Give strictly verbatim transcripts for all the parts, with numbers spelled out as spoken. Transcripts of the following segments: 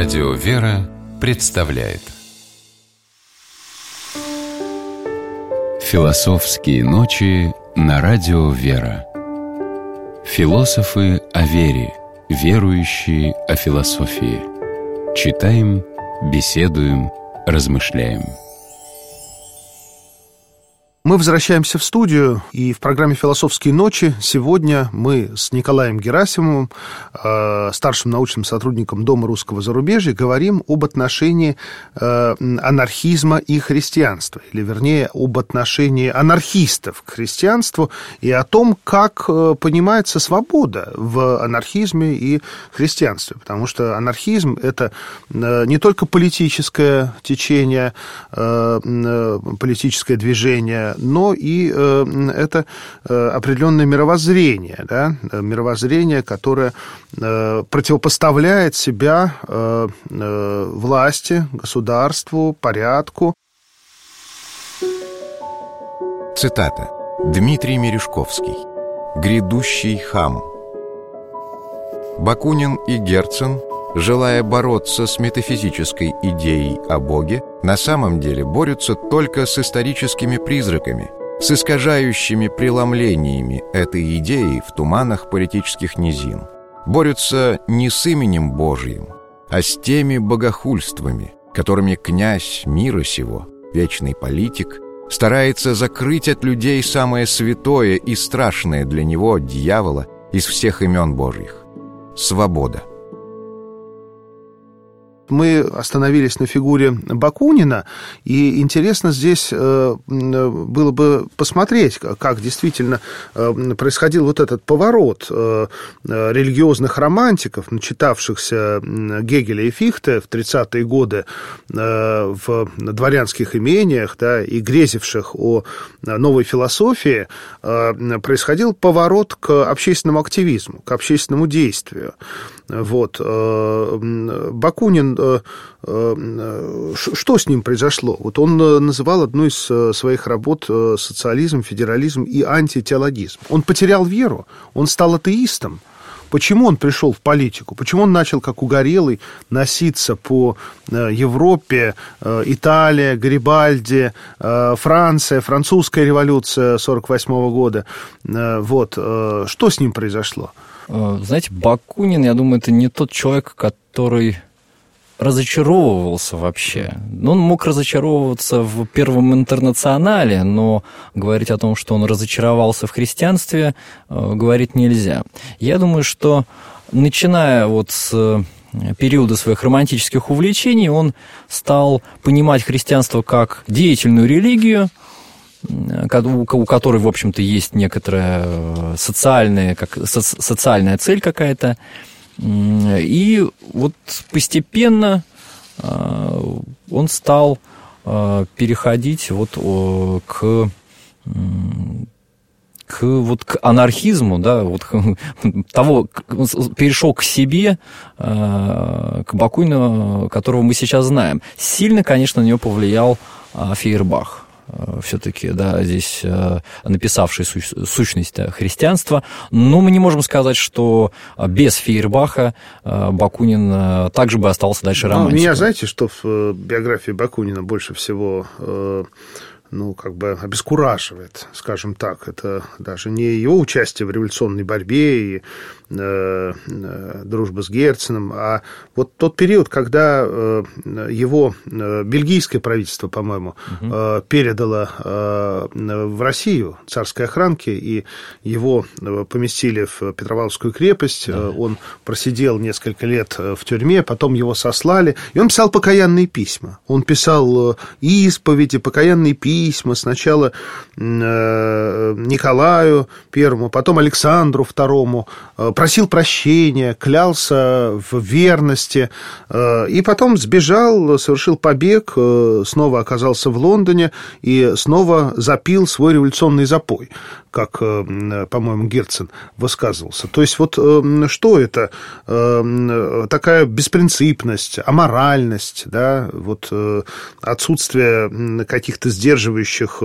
Радио «Вера» представляет Философские ночи на Радио «Вера». Философы о вере, верующие о философии. Читаем, беседуем, размышляем. Мы возвращаемся в студию, и в программе «Философские ночи» сегодня мы с Николаем Герасимовым, старшим научным сотрудником Дома русского зарубежья, говорим об отношении анархизма и христианства, или, вернее, об отношении анархистов к христианству и о том, как понимается свобода в анархизме и христианстве. Потому что анархизм – это не только политическое течение, политическое движение, но и э, это э, определенное мировоззрение, да, мировоззрение, которое э, противопоставляет себя э, э, власти, государству, порядку. Цитата. Дмитрий Мережковский. «Грядущий хам». Бакунин и Герцен, желая бороться с метафизической идеей о Боге, на самом деле борются только с историческими призраками, с искажающими преломлениями этой идеи в туманах политических низин. Борются не с именем Божьим, а с теми богохульствами, которыми князь мира сего, вечный политик, старается закрыть от людей самое святое и страшное для него, дьявола, из всех имен Божьих – свобода. Мы остановились на фигуре Бакунина, и интересно здесь было бы посмотреть, как действительно происходил вот этот поворот религиозных романтиков, начитавшихся Гегеля и Фихте в тридцатые годы в дворянских имениях, да, и грезивших о новой философии. Происходил поворот к общественному активизму, к общественному действию. Вот. Бакунин, что с ним произошло? Вот он называл одну из своих работ «Социализм, федерализм и антитеологизм». Он потерял веру, он стал атеистом. Почему он пришел в политику? Почему он начал, как угорелый, носиться по Европе? Италия, Гарибальди, Франция, французская революция сорок восьмого года. Вот. Что с ним произошло? Знаете, Бакунин, я думаю, это не тот человек, который разочаровывался вообще. Он мог разочаровываться в Первом интернационале, но говорить о том, что он разочаровался в христианстве, говорить нельзя. Я думаю, что начиная вот с периода своих романтических увлечений, он стал понимать христианство как деятельную религию, у которой, в общем-то, есть некоторая социальная, как, со- социальная цель какая-то. И вот постепенно он стал переходить вот к, к, вот к анархизму, да, вот того, перешел к себе, к Бакунину, которого мы сейчас знаем. Сильно, конечно, на него повлиял Фейербах. Все-таки, да, здесь написавший сущность христианства. Но мы не можем сказать, что без Фейербаха Бакунин также бы остался дальше романтиком. Меня, знаете, что в биографии Бакунина больше всего, ну, как бы обескураживает, скажем так. Это даже не его участие в революционной борьбе и э, э, дружба с Герценом, а вот тот период, когда э, его э, бельгийское правительство, по-моему, угу. э, передало э, в Россию царской охранке, и его поместили в Петропавловскую крепость. Да. Он просидел несколько лет в тюрьме, потом его сослали, и он писал покаянные письма. Он писал исповеди, покаянные письма, письма сначала Николаю Первому, потом Александру Второму, просил прощения, клялся в верности, и потом сбежал, совершил побег, снова оказался в Лондоне и снова запил свой революционный запой, как, по-моему, Герцен высказывался. То есть вот что это? Такая беспринципность, аморальность, да, вот отсутствие каких-то сдерживаний ограничивающих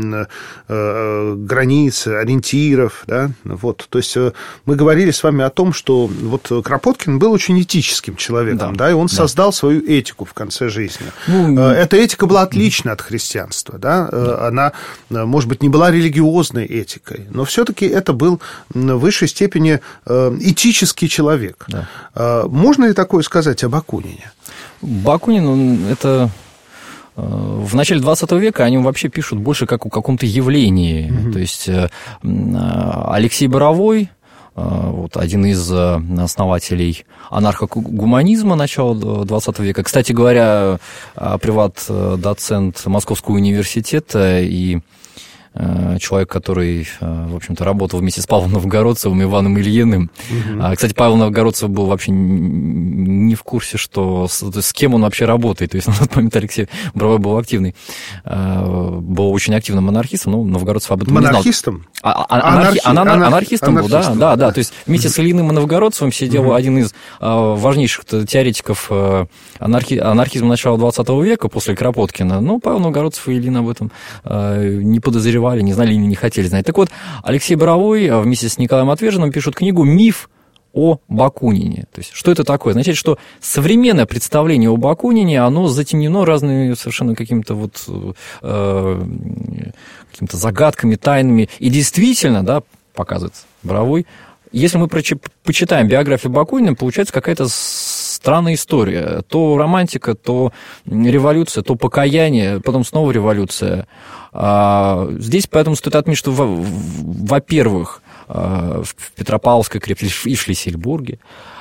границ, ориентиров. Да? Вот. То есть мы говорили с вами о том, что вот Кропоткин был очень этическим человеком, да, да, и он да. создал свою этику в конце жизни. Ну, Эта этика была отлична от христианства. Да? Да. Она, может быть, не была религиозной этикой, но все-таки это был в высшей степени этический человек. Да. Можно ли такое сказать о Бакунине? Бакунин, он, это в начале двадцатого века о нем вообще пишут больше как о каком-то явлении. Mm-hmm. То есть Алексей Боровой, вот один из основателей анархогуманизма начала двадцатого века. Кстати говоря, приват-доцент Московского университета и человек, который, в общем-то, работал вместе с Павлом Новгородцевым и Иваном Ильиным. Угу. Кстати, Павел Новгородцев был вообще не в курсе, что с, с кем он вообще работает. То есть на тот момент Алексей Боровой был активный, был очень активным анархистом, но Новгородцев об этом монархистом? не знал. А, а, анархи... Анархи... Анархи... Анархистом был, да, да, да. То есть вместе с Ильиным и Новгородцевым сидел угу. один из важнейших теоретиков анархи... анархизма начала двадцатого века после Кропоткина. Но Павел Новгородцев и Ильин об этом не подозревали, не знали или не хотели знать. Так вот, Алексей Боровой вместе с Николаем Отверженным пишут книгу «Миф о Бакунине». То есть, что это такое? Означает, что современное представление о Бакунине, оно затемнено разными совершенно какими-то вот э, какими-то загадками, тайнами. И действительно, да, показывает Боровой, если мы почитаем биографию Бакунина, получается какая-то странная история. То романтика, то революция, то покаяние, потом снова революция. Здесь поэтому стоит отметить, что, во-первых, в Петропавловской крепости и в Шлиссельбурге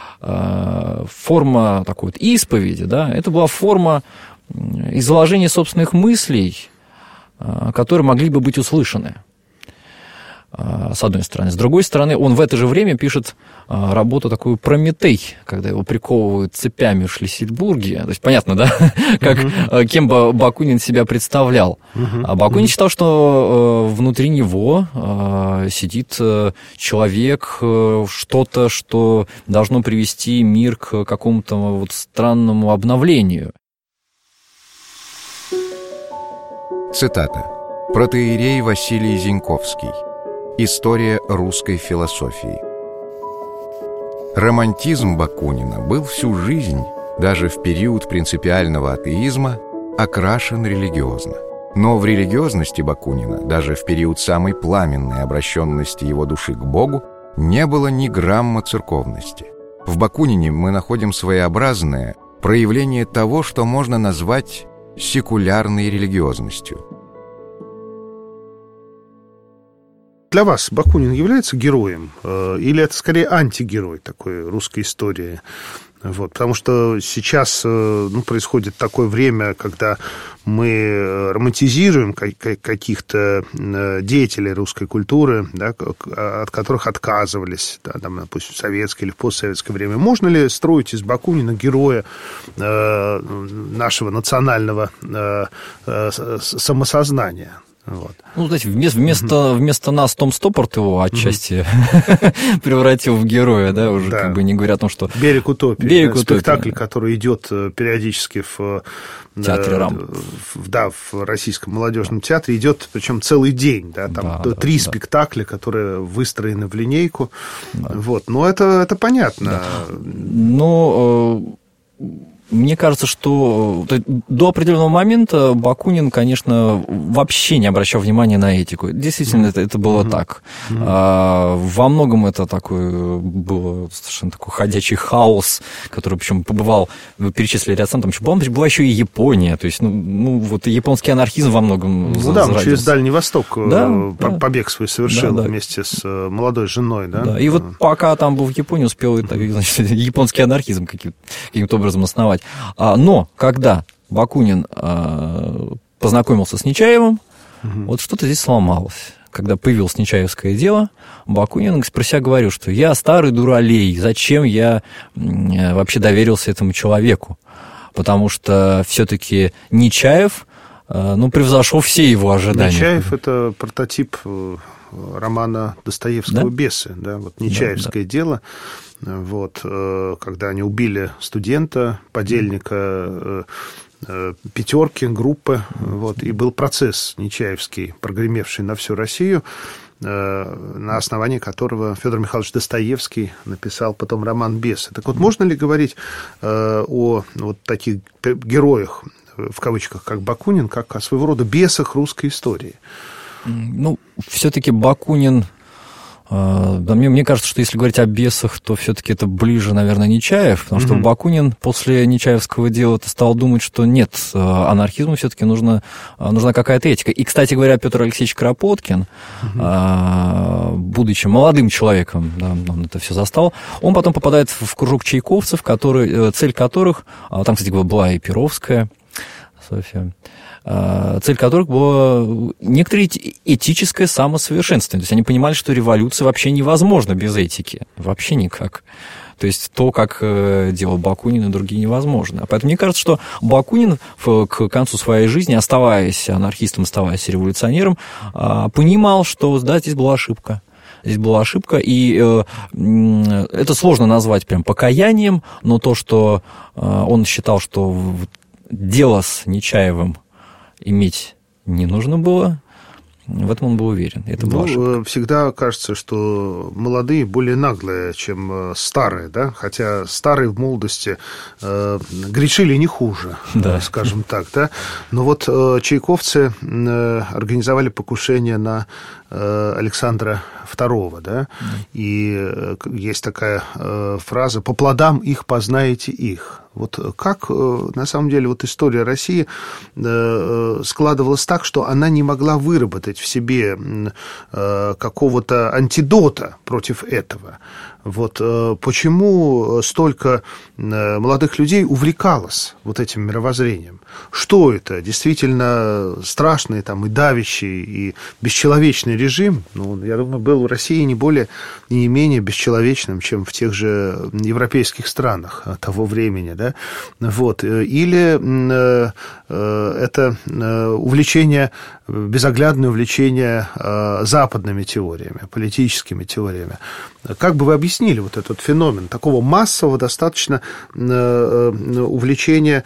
форма такой вот исповеди, да, это была форма изложения собственных мыслей, которые могли бы быть услышаны. С одной стороны. С другой стороны, он в это же время пишет работу такую «Прометей», когда его приковывают цепями в Шлиссельбурге. То есть, понятно, да, как, uh-huh. кем бы Бакунин себя представлял. Uh-huh. А Бакунин uh-huh. считал, что внутри него сидит человек, что-то, что должно привести мир к какому-то вот странному обновлению. Цитата. Протоиерей Василий Зеньковский. История русской философии. Романтизм Бакунина был всю жизнь, даже в период принципиального атеизма, окрашен религиозно. Но в религиозности Бакунина, даже в период самой пламенной обращенности его души к Богу, не было ни грамма церковности. В Бакунине мы находим своеобразное проявление того, что можно назвать секулярной религиозностью. Для вас Бакунин является героем? Или это скорее антигерой такой русской истории? Вот, потому что сейчас ну, происходит такое время, когда мы романтизируем каких-то деятелей русской культуры, да, от которых отказывались, да, там, допустим, в советское или в постсоветское время. Можно ли строить из Бакунина героя э, нашего национального э, э, самосознания? Вот. Ну, знаете, вместо, вместо, вместо нас Том Стоппорт его отчасти превратил в героя, да, уже как бы не говоря о том, что... «Берег утопии». Берег утопии. Спектакль, который идет периодически в... Театре РАМ. Да, в Российском молодежном театре идет, причем целый день, да, там да, три да, спектакля, которые выстроены в линейку. Да. Вот, но это, это понятно. Да. Но... Мне кажется, что до определенного момента Бакунин, конечно, вообще не обращал внимания на этику. Действительно, mm-hmm. это, это было mm-hmm. так. Mm-hmm. А, во многом это такой был совершенно такой ходячий хаос, который, причем побывал, вы перечислили ряд стран, там еще была, была еще и Япония. То есть, ну, ну вот японский анархизм во многом ну, да, он через Дальний Восток да, побег да. свой совершил да, да. вместе с молодой женой. Да? Да. И вот пока там был в Японии, успел значит, японский анархизм каким- каким-то образом основать. Но когда Бакунин познакомился с Нечаевым, угу. вот что-то здесь сломалось. Когда появилось Нечаевское дело, Бакунин про себя говорил, что я старый дуралей, зачем я вообще доверился этому человеку? Потому что все-таки Нечаев, ну, превзошел все его ожидания. Нечаев – это прототип романа Достоевского да? «Бесы». Да? Вот Нечаевское да, да. дело. Вот, когда они убили студента, подельника пятерки, группы, вот, и был процесс Нечаевский, прогремевший на всю Россию, на основании которого Федор Михайлович Достоевский написал потом роман «Бесы». Так вот, можно ли говорить о вот таких героях, в кавычках, как Бакунин, как о своего рода бесах русской истории? Ну, все-таки Бакунин... Да, мне, мне кажется, что если говорить о бесах, то все-таки это ближе, наверное, Нечаев, потому mm-hmm. что Бакунин после Нечаевского дела стал думать, что нет, анархизму все-таки нужна, нужна какая-то этика. И, кстати говоря, Петр Алексеевич Кропоткин, mm-hmm. будучи молодым человеком, да, он это все застал, он потом попадает в кружок чайковцев, который, цель которых, там, кстати, была и Перовская, Софья, цель которых была некоторое этическое самосовершенствование. То есть они понимали, что революция вообще невозможна без этики. Вообще никак. То есть то, как делал Бакунин и другие, невозможно. Поэтому мне кажется, что Бакунин к концу своей жизни, оставаясь анархистом, оставаясь революционером, понимал, что да, здесь была ошибка. Здесь была ошибка, и это сложно назвать прям покаянием, но то, что он считал, что дело с Нечаевым иметь не нужно было, в этом он был уверен. Это была ну, ошибка. Всегда кажется, что молодые более наглые, чем старые, да? Хотя старые в молодости э, грешили не хуже, да. скажем так, да? Но вот э, чайковцы э, организовали покушение на э, Александра Второго, да? Mm. И э, есть такая э, фраза «по плодам их познаете их». Вот как, на самом деле, вот история России складывалась так, что она не могла выработать в себе какого-то антидота против этого. Вот почему столько молодых людей увлекалось вот этим мировоззрением? Что это? Действительно страшный там, и давящий, и бесчеловечный режим? Ну, я думаю, был в России не более и не менее бесчеловечным, чем в тех же европейских странах того времени, да? Вот. Или это увлечение, безоглядное увлечение западными теориями, политическими теориями. Как бы вы объяснили вот этот феномен такого массового достаточно увлечения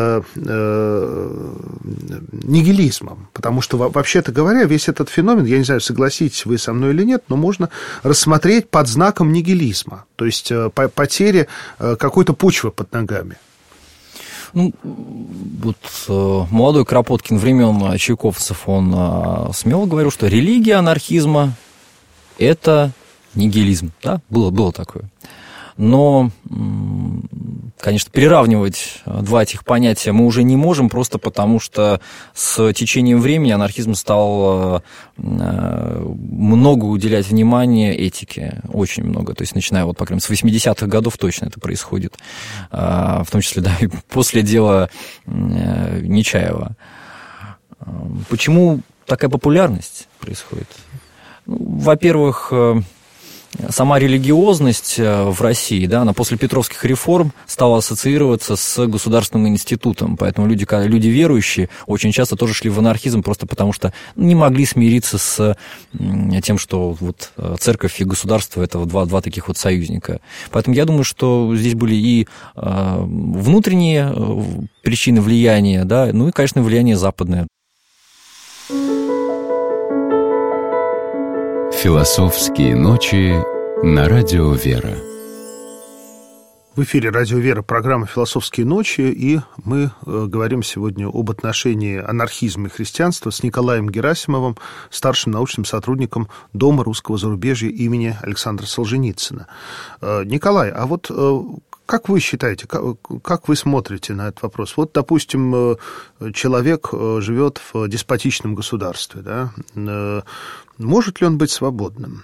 нигилизмом? Потому что, вообще-то говоря, весь этот феномен, я не знаю, согласитесь вы со мной или нет, но можно рассмотреть под знаком нигилизма, то есть потери какой-то почвы под ногами. Ну, вот молодой Кропоткин времен чайковцев, он смело говорил, что религия анархизма – это нигилизм. Да? Было, было такое. Но, конечно, приравнивать два этих понятия мы уже не можем, просто потому что с течением времени анархизм стал много уделять внимания этике, очень много. То есть, начиная, вот, по крайней мере, с восьмидесятых годов точно это происходит, в том числе, да, и после дела Нечаева. Почему такая популярность происходит? Ну, во-первых, сама религиозность в России, да, она после Петровских реформ стала ассоциироваться с государственным институтом, поэтому люди, люди верующие очень часто тоже шли в анархизм просто потому, что не могли смириться с тем, что вот церковь и государство – это два, два таких вот союзника. Поэтому я думаю, что здесь были и внутренние причины влияния, да, ну и, конечно, влияние западное. Философские ночи на радио «Вера». В эфире «Радио Вера», программа «Философские ночи», и мы говорим сегодня об отношении анархизма и христианства с Николаем Герасимовым, старшим научным сотрудником Дома русского зарубежья имени Александра Солженицына. Николай, а вот как вы считаете, как вы смотрите на этот вопрос? Вот, допустим, человек живет в деспотичном государстве, да? Может ли он быть свободным?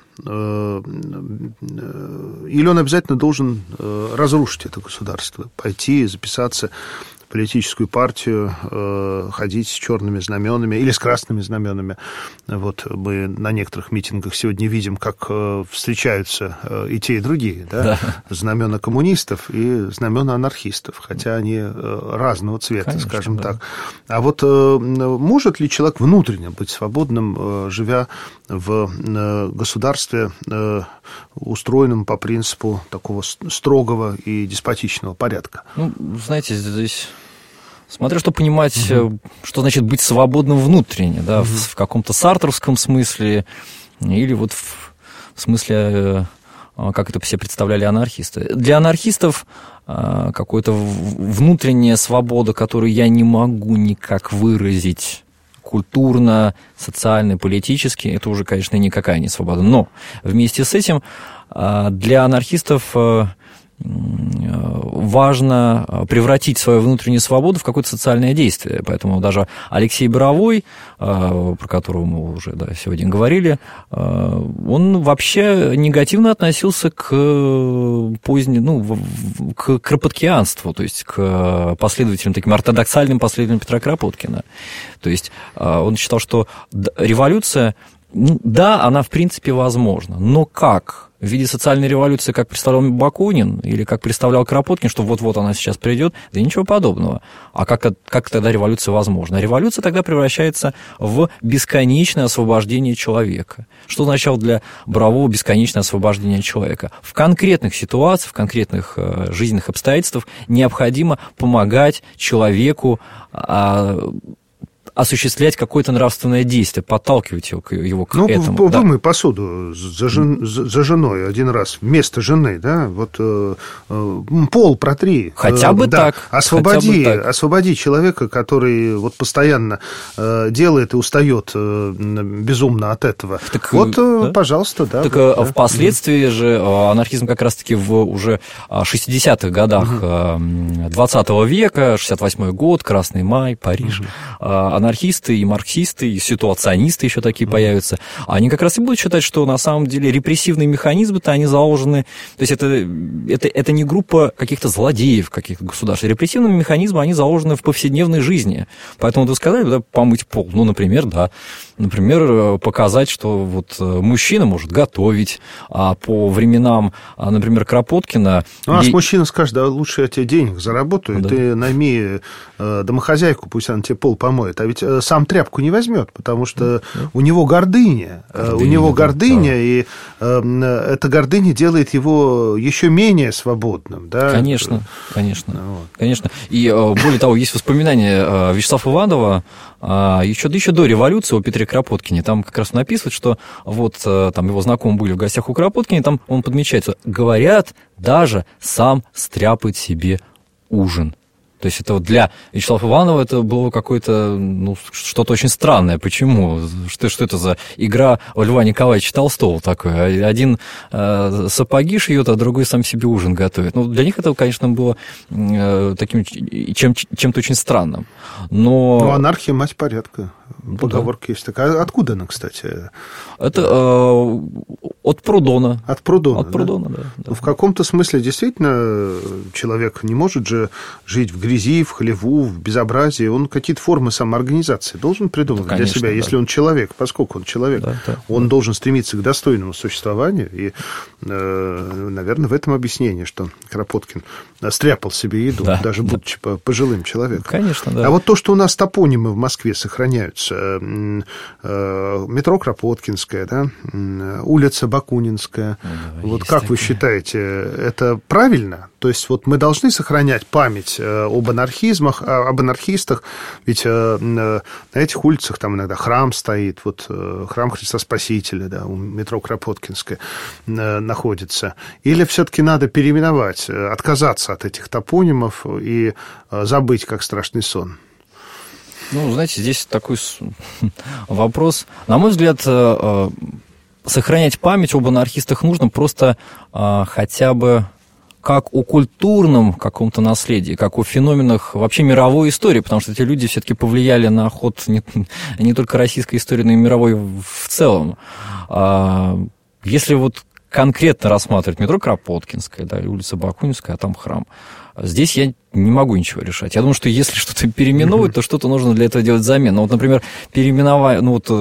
Или он обязательно должен разрушить это государство, пойти, записаться в политическую партию, ходить с черными знаменами или с красными знаменами? Вот мы на некоторых митингах сегодня видим, как встречаются и те, и другие, да? Да. Знамена коммунистов и знамена анархистов, хотя они разного цвета, конечно, скажем, да, так. А вот может ли человек внутренне быть свободным, живя в государстве, устроенном по принципу такого строгого и деспотичного порядка? Ну, знаете, здесь Смотря что понимать, угу. что значит быть свободным внутренне, да, угу. в, в каком-то сартровском смысле, или вот в, в смысле, как это все представляли анархисты. Для анархистов какая-то внутренняя свобода, которую я не могу никак выразить культурно, социально, политически, это уже, конечно, никакая не свобода. Но вместе с этим для анархистов важно превратить свою внутреннюю свободу в какое-то социальное действие. Поэтому даже Алексей Боровой, про которого мы уже да, сегодня говорили, он вообще негативно относился к позднему, ну, к кропоткианству, то есть к последователям, таким ортодоксальным последователям Петра Кропоткина. То есть он считал, что революция, да, она в принципе возможна, но как? В виде социальной революции, как представлял Бакунин, или как представлял Кропоткин, что вот-вот она сейчас придет, да ничего подобного. А как, как тогда революция возможна? Революция тогда превращается в бесконечное освобождение человека. Что означало для Борового бесконечное освобождение человека? В конкретных ситуациях, в конкретных э, жизненных обстоятельствах необходимо помогать человеку э, осуществлять какое-то нравственное действие, подталкивать его к, его к ну, этому. Ну, да. вымой посуду за, жен, за, за женой один раз вместо жены, да, вот э, э, пол протри. Хотя бы да, так. Освободи, хотя бы так. освободи человека, который вот постоянно э, делает и устает э, безумно от этого. Так, вот, да? Пожалуйста, да. Так вот, да. Впоследствии же анархизм как раз-таки в уже шестидесятых годах угу. двадцатого века, шестьдесят восьмой год, Красный май, Париж, угу. анархисты и марксисты, и ситуационисты еще такие mm-hmm. появятся, они как раз и будут считать, что на самом деле репрессивные механизмы-то они заложены, то есть это, это, это не группа каких-то злодеев, каких-то государств. Репрессивные механизмы, они заложены в повседневной жизни. Поэтому вы сказали, да, помыть пол. Ну, например, да. Например, показать, что вот мужчина может готовить, а по временам, например, Кропоткина... Ну, а и... мужчина скажет, да лучше я тебе денег заработаю, да. Ты найми домохозяйку, пусть она тебе пол помоет. А ведь сам тряпку не возьмет, потому что да. у него гордыня. гордыня у него гордыня, да. и э, эта гордыня делает его еще менее свободным. Да? Конечно, конечно. Вот. конечно. И более того, есть воспоминания Вячеслава Иванова еще, еще до революции о Петре Кропоткине. Там как раз написывают, что вот там его знакомые были в гостях у Кропоткина, там он подмечает, что говорят, даже сам стряпает себе ужин. То есть это вот для Вячеслава Иванова это было какое-то, ну, что-то очень странное. Почему? Что, что это за игра Льва Николаевича Толстого такое? Один э, сапоги шьет, а другой сам себе ужин готовит. Ну, для них это, конечно, было э, таким чем, чем-то очень странным. Но... Ну, анархия – мать порядка. Поговорка да. есть такая. Откуда она, кстати? Это э, от Прудона. От Прудона, От Прудона, да. да. да. Ну, в каком-то смысле действительно человек не может же жить в грязи, в хлеву, в безобразии. Он какие-то формы самоорганизации должен придумать да, конечно, для себя, да. если он человек, поскольку он человек. Да, да, он да. должен стремиться к достойному существованию. И, э, наверное, в этом объяснение, что Кропоткин стряпал себе еду, да, даже да. будучи пожилым человеком. Конечно, да. А вот то, что у нас топонимы в Москве сохраняются, метро Кропоткинская, да, улица Бакунинская. Да, вот как такая. Вы считаете, это правильно? То есть вот мы должны сохранять память об анархизмах, об анархистах, ведь на этих улицах там иногда храм стоит, вот храм Христа Спасителя, да, у метро Кропоткинская находится. Или все-таки надо переименовать, отказаться от этих топонимов и забыть, как страшный сон? Ну, знаете, здесь такой вопрос. На мой взгляд, сохранять память об анархистах нужно просто хотя бы как о культурном каком-то наследии, как о феноменах вообще мировой истории, потому что эти люди все-таки повлияли на ход не, не только российской истории, но и мировой в целом. Если вот конкретно рассматривать метро Кропоткинская, да, улица Бакунинская, а там храм, здесь я не могу ничего решать. Я думаю, что если что-то переименовывать, mm-hmm. то что-то нужно для этого делать замену. Вот, например, переименовать, ну вот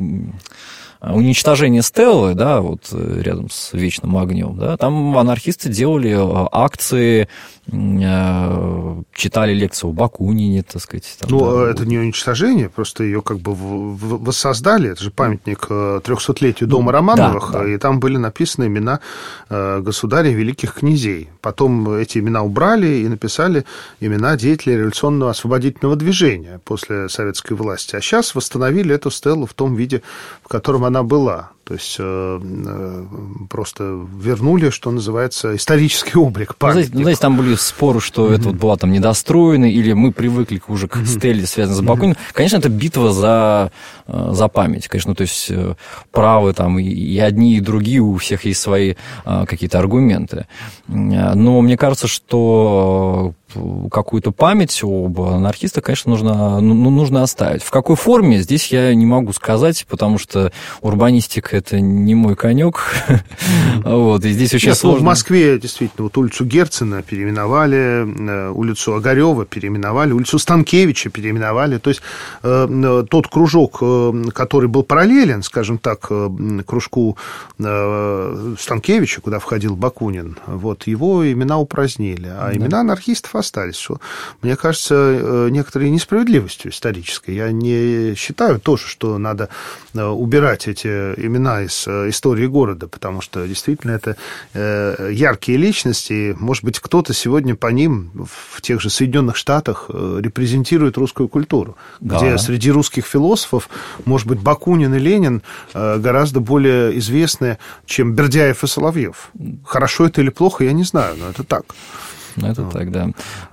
уничтожение Стеллы, да, вот рядом с Вечным огнем, да, там анархисты делали акции читали лекцию о Бакунине, так сказать. Там, ну, да. это не уничтожение, просто ее как бы воссоздали. Это же памятник трехсотлетию дома ну, Романовых, да, да. И там были написаны имена государей, великих князей. Потом эти имена убрали и написали имена деятелей революционного освободительного движения после советской власти. А сейчас восстановили эту стелу в том виде, в котором она была. То есть э, просто вернули, что называется, исторический облик памятника. Ну, знаете, там были споры, что mm-hmm. это вот была там недостроена, или мы привыкли уже к mm-hmm. стеле, связанной с Бакуниным. Mm-hmm. Конечно, это битва за, за память. Конечно, то есть правы там и одни, и другие, у всех есть свои какие-то аргументы. Но мне кажется, что какую-то память об анархистах, конечно, нужно, ну, нужно оставить. В какой форме, здесь я не могу сказать, потому что урбанистика – это не мой конек. Вот, и здесь очень Нет, сложно. Ну, в Москве, действительно, вот улицу Герцена переименовали, улицу Огарева переименовали, улицу Станкевича переименовали. То есть э, тот кружок, который был параллелен, скажем так, кружку э, Станкевича, куда входил Бакунин, вот, его имена упразднили, а да. имена анархистов остались, что, мне кажется, некоторой несправедливостью исторической. Я не считаю тоже, что надо убирать эти имена из истории города, потому что действительно это яркие личности, и, может быть, кто-то сегодня по ним в тех же Соединенных Штатах репрезентирует русскую культуру, да. где среди русских философов, может быть, Бакунин и Ленин гораздо более известны, чем Бердяев и Соловьев. Хорошо это или плохо, я не знаю, но это так. Ну, это а. так, да.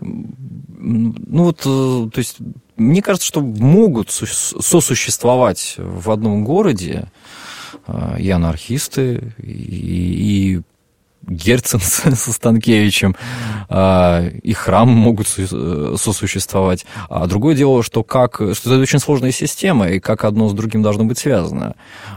Ну, вот, то есть, мне кажется, что могут сосуществовать в одном городе и анархисты, и, и Герцен со Станкевичем, и храмы могут сосуществовать. А другое дело, что, как, что это очень сложная система, и как одно с другим должно быть связано.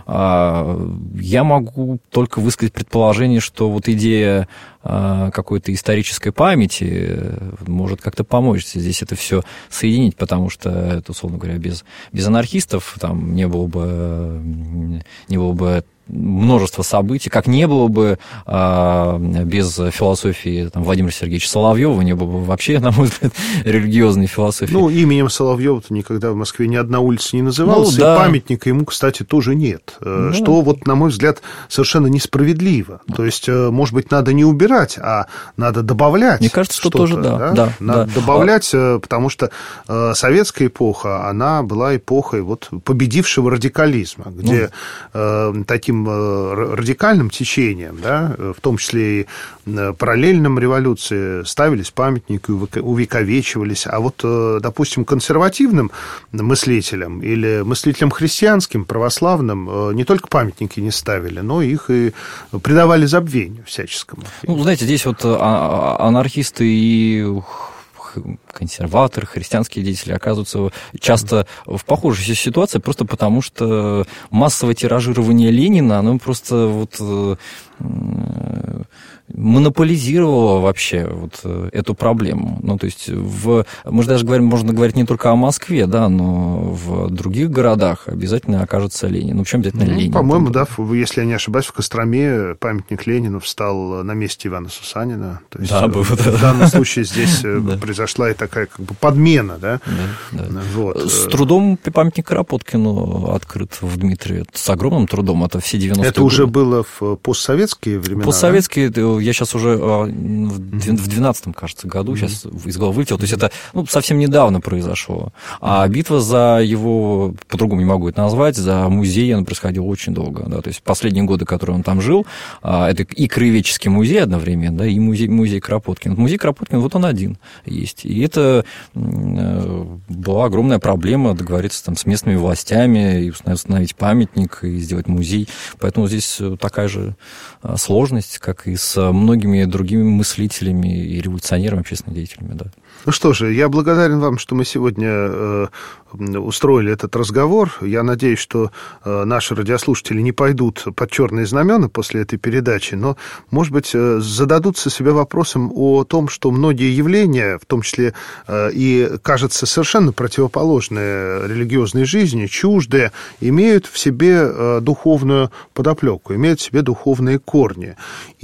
Я могу только высказать предположение, что вот идея какой-то исторической памяти может как-то помочь здесь это все соединить, потому что, это, условно говоря, без, без анархистов там не было бы, не было бы множество событий, как не было бы а, без философии там, Владимира Сергеевича Соловьева, не было бы вообще, на мой взгляд, религиозной философии. Ну, именем Соловьева-то никогда в Москве ни одна улица не называлась, ну, да. и памятника ему, кстати, тоже нет. Ну, что, вот, на мой взгляд, совершенно несправедливо. То есть, может быть, надо не убирать, а надо добавлять. Мне кажется, что что-то, тоже, да. да? да надо да. добавлять, а... потому что советская эпоха, она была эпохой вот, победившего радикализма, где ну... таким радикальным течением, да, в том числе и параллельным революции, ставились памятники, увековечивались, а вот, допустим, консервативным мыслителям или мыслителям христианским, православным не только памятники не ставили, но их и предавали забвению всяческому. Ну, знаете, здесь вот анархисты и консерваторы, христианские деятели оказываются часто в похожей ситуации, просто потому что массовое тиражирование Ленина, оно просто вот монополизировала вообще вот эту проблему. Ну, то есть, в, мы же даже говорим, можно говорить не только о Москве, да, но в других городах обязательно окажется Ленин. Ну, почему обязательно ну, Ленин? По-моему, да, если я не ошибаюсь, в Костроме памятник Ленину встал на месте Ивана Сусанина. То есть, да, в, в данном случае здесь произошла и такая как бы подмена, да? С трудом памятник Кропоткину открыт в Дмитрове. С огромным трудом, это все девяностые годы. Это уже было в постсоветские времена? Постсоветские, я сейчас уже в двенадцатом, кажется, году, mm-hmm. сейчас из головы вылетел, то есть это ну, совсем недавно произошло. А битва за его, по-другому не могу это назвать, за музей, она происходила очень долго. Да, то есть последние годы, которые он там жил, это и краеведческий музей одновременно, да, и музей, музей Кропоткина. Музей Кропоткина, вот он один есть. И это была огромная проблема договориться там, с местными властями, и установить памятник, и сделать музей. Поэтому здесь такая же сложность, как и с многими другими мыслителями и революционерами, общественными деятелями, да. Ну что же, я благодарен вам, что мы сегодня э, устроили этот разговор. Я надеюсь, что э, наши радиослушатели не пойдут под черные знамена после этой передачи, но, может быть, э, зададутся себе вопросом о том, что многие явления, в том числе э, и, кажется, совершенно противоположные религиозной жизни, чуждые, имеют в себе э, духовную подоплеку, имеют в себе духовные корни. И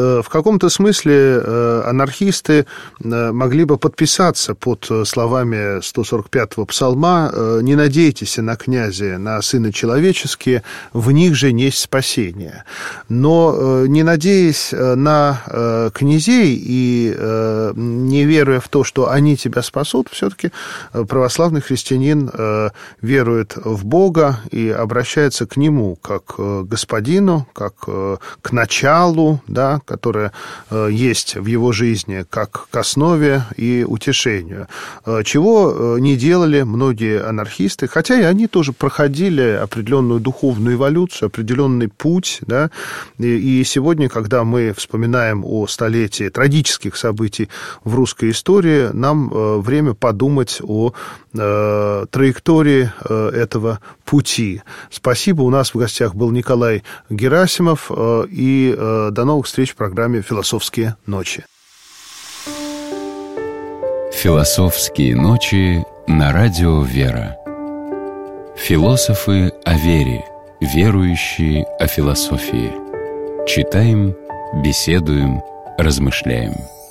в каком-то смысле анархисты могли бы подписаться под словами сто сорок пятого псалма: «Не надейтесь на князя, на сына человеческие, в них же несть спасение». Но не надеясь на князей и не веруя в то, что они тебя спасут, все-таки православный христианин верует в Бога и обращается к Нему как к господину, как к началу, да, которое есть в его жизни, как к основе и утешению. Чего не делали многие анархисты, хотя и они тоже проходили определенную духовную эволюцию, определенный путь, да, и сегодня, когда мы вспоминаем о столетии трагических событий в русской истории, нам время подумать о траектории этого пути. Спасибо. У нас в гостях был Николай Герасимов, и до новых встреч в программе «Философские ночи». «Философские ночи» на радио «Вера». Философы о вере, верующие о философии. Читаем, беседуем, размышляем.